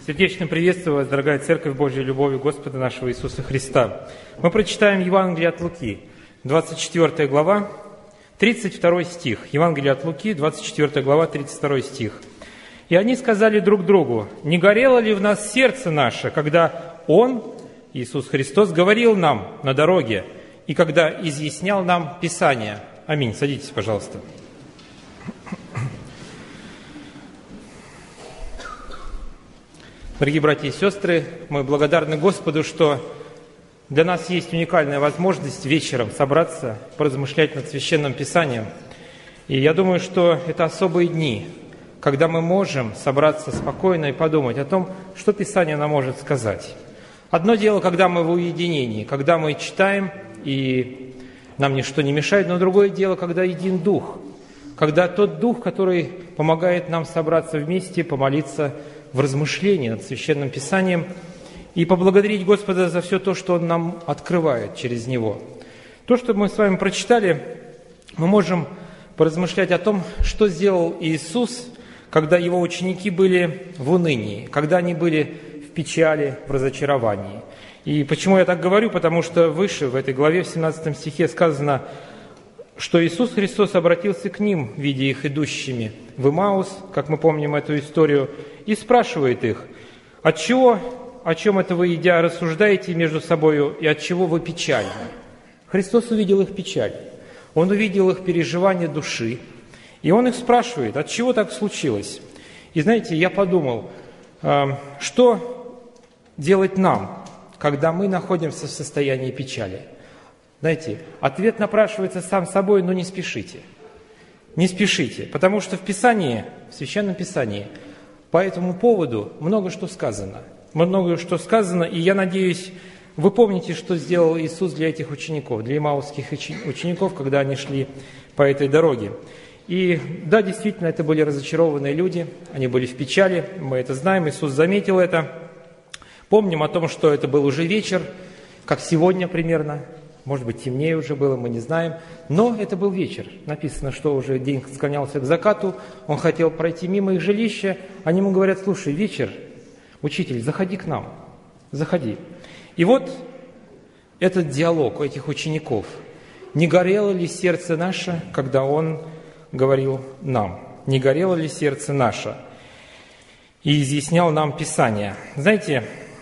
Сердечно приветствую вас, дорогая Церковь Божьей любовью Господа нашего Иисуса Христа. Мы прочитаем Евангелие от Луки, 24 глава, 32 стих. Евангелие от Луки, 24 глава, 32 стих. «И они сказали друг другу: не горело ли в нас сердце наше, когда Он, Иисус Христос, говорил нам на дороге, и когда изъяснял нам Писание?» Аминь. Садитесь, пожалуйста. Дорогие братья и сестры, мы благодарны Господу, что для нас есть уникальная возможность вечером собраться, поразмышлять над Священным Писанием. И я думаю, что это особые дни, когда мы можем собраться спокойно и подумать о том, что Писание нам может сказать. Одно дело, когда мы в уединении, когда мы читаем, и нам ничто не мешает, но другое дело, когда един Дух, когда тот Дух, который помогает нам собраться вместе, помолиться в размышлении над Священным Писанием и поблагодарить Господа за все то, что Он нам открывает через Него. То, что мы с вами прочитали, мы можем поразмышлять о том, что сделал Иисус, когда Его ученики были в унынии, когда они были в печали, в разочаровании. И почему я так говорю? Потому что выше, в этой главе, в 17 стихе сказано, что Иисус Христос обратился к ним, видя их идущими в Имаус, как мы помним эту историю, и спрашивает их: «Отчего, о чем это вы, идя, рассуждаете между собою, и отчего вы печальны?» Христос увидел их печаль, Он увидел их переживание души, и Он их спрашивает: «Отчего так случилось?» И знаете, я подумал, что делать нам, когда мы находимся в состоянии печали? Знаете, ответ напрашивается сам собой, но не спешите. Не спешите, потому что в Писании, в Священном Писании, по этому поводу много что сказано. Много что сказано, и я надеюсь, вы помните, что сделал Иисус для этих учеников, для имаусских учеников, когда они шли по этой дороге. И да, действительно, это были разочарованные люди, они были в печали, мы это знаем, Иисус заметил это. Помним о том, что это был уже вечер, как сегодня примерно. Может быть, темнее уже было, мы не знаем. Но это был вечер. Написано, что уже день склонялся к закату. Он хотел пройти мимо их жилища. Они ему говорят: слушай, вечер, учитель, заходи к нам. Заходи. И вот этот диалог у этих учеников. Не горело ли сердце наше, когда он говорил нам? Не горело ли сердце наше? И изъяснял нам Писание. Знаете,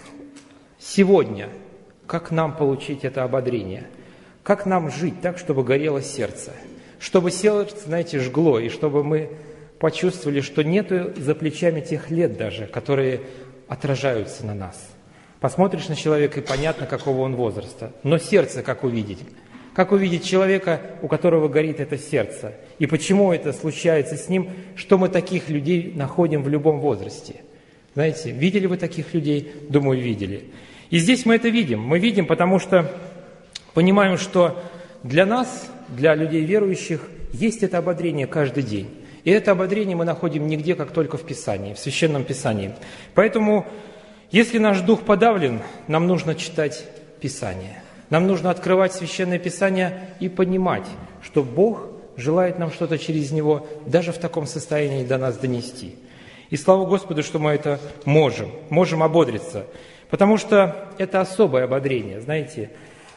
сегодня как нам получить это ободрение? Как нам жить так, чтобы горело сердце? Чтобы сердце, знаете, жгло, и чтобы мы почувствовали, что нету за плечами тех лет даже, которые отражаются на нас. Посмотришь на человека, и понятно, какого он возраста. Но сердце как увидеть? Как увидеть человека, у которого горит это сердце? И почему это случается с ним, что мы таких людей находим в любом возрасте? Знаете, видели вы таких людей? Думаю, видели. И здесь мы это видим. Мы видим, потому что понимаем, что для нас, для людей верующих, есть это ободрение каждый день. И это ободрение мы находим нигде, как только в Писании, в Священном Писании. Поэтому, если наш дух подавлен, нам нужно читать Писание. Нам нужно открывать Священное Писание и понимать, что Бог желает нам что-то через него даже в таком состоянии до нас донести. И слава Господу, что мы это можем ободриться. Потому что это особое ободрение, знаете,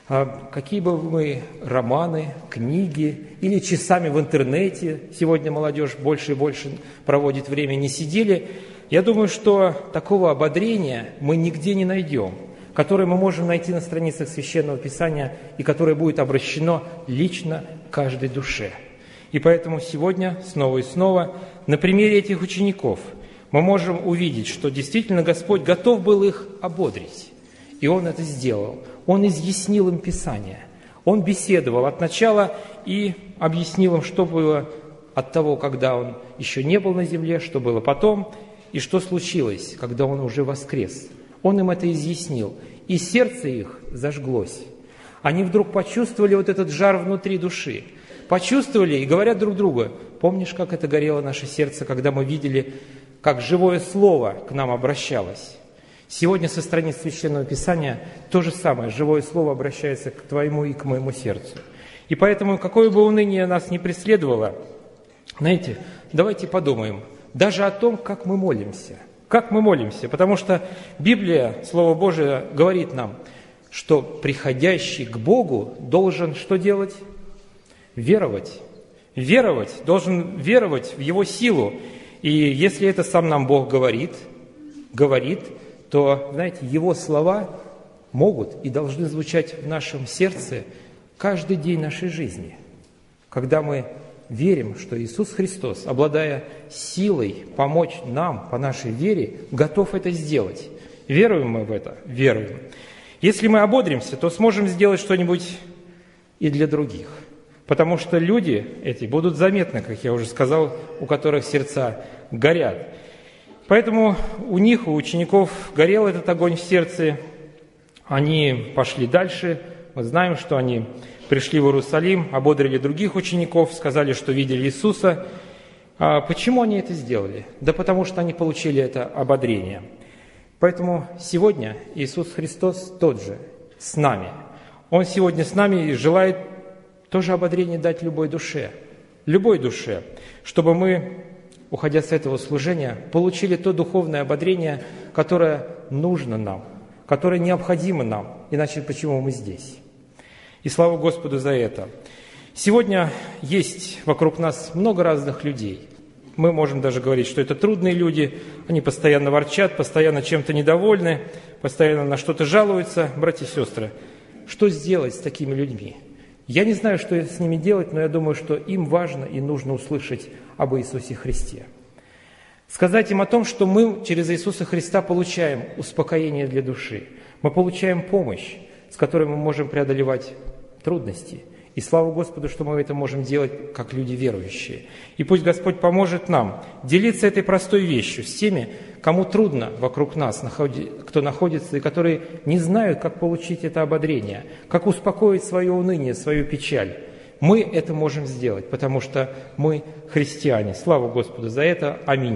какие бы мы романы, книги или часами в интернете, сегодня молодежь больше и больше проводит время, не сидели, я думаю, что такого ободрения мы нигде не найдем, которое мы можем найти на страницах Священного Писания и которое будет обращено лично каждой душе. И поэтому сегодня снова и снова на примере этих учеников мы можем увидеть, что действительно Господь готов был их ободрить. И Он это сделал. Он изъяснил им Писание. Он беседовал от начала и объяснил им, что было от того, когда Он еще не был на земле, что было потом, и что случилось, когда Он уже воскрес. Он им это изъяснил. И сердце их зажглось. Они вдруг почувствовали вот этот жар внутри души. Почувствовали и говорят друг другу: помнишь, как это горело наше сердце, когда мы видели, как живое слово к нам обращалось? Сегодня со страниц Священного Писания то же самое. Живое слово обращается к твоему и к моему сердцу. И поэтому, какое бы уныние нас ни преследовало, знаете, давайте подумаем даже о том, как мы молимся. Как мы молимся? Потому что Библия, Слово Божие, говорит нам, что приходящий к Богу должен что делать? Веровать. Веровать, должен веровать в Его силу. И если это сам нам Бог говорит, то, знаете, Его слова могут и должны звучать в нашем сердце каждый день нашей жизни, когда мы верим, что Иисус Христос, обладая силой помочь нам по нашей вере, готов это сделать. Веруем мы в это? Веруем. Если мы ободримся, то сможем сделать что-нибудь и для других. Потому что люди эти будут заметны, как я уже сказал, у которых сердца горят. Поэтому у них, у учеников, горел этот огонь в сердце. Они пошли дальше. Мы знаем, что они пришли в Иерусалим, ободрили других учеников, сказали, что видели Иисуса. А почему они это сделали? Да потому что они получили это ободрение. Поэтому сегодня Иисус Христос тот же, с нами. Он сегодня с нами и желает тоже ободрение дать любой душе, чтобы мы, уходя с этого служения, получили то духовное ободрение, которое нужно нам, которое необходимо нам, иначе почему мы здесь? И слава Господу за это. Сегодня есть вокруг нас много разных людей. Мы можем даже говорить, что это трудные люди, они постоянно ворчат, постоянно чем-то недовольны, постоянно на что-то жалуются. Братья и сестры, что сделать с такими людьми? Я не знаю, что с ними делать, но я думаю, что им важно и нужно услышать об Иисусе Христе. Сказать им о том, что мы через Иисуса Христа получаем успокоение для души. Мы получаем помощь, с которой мы можем преодолевать трудности. И слава Господу, что мы это можем делать, как люди верующие. И пусть Господь поможет нам делиться этой простой вещью с теми, кому трудно вокруг нас, кто находится, и которые не знают, как получить это ободрение, как успокоить свое уныние, свою печаль. Мы это можем сделать, потому что мы христиане. Слава Господу за это. Аминь.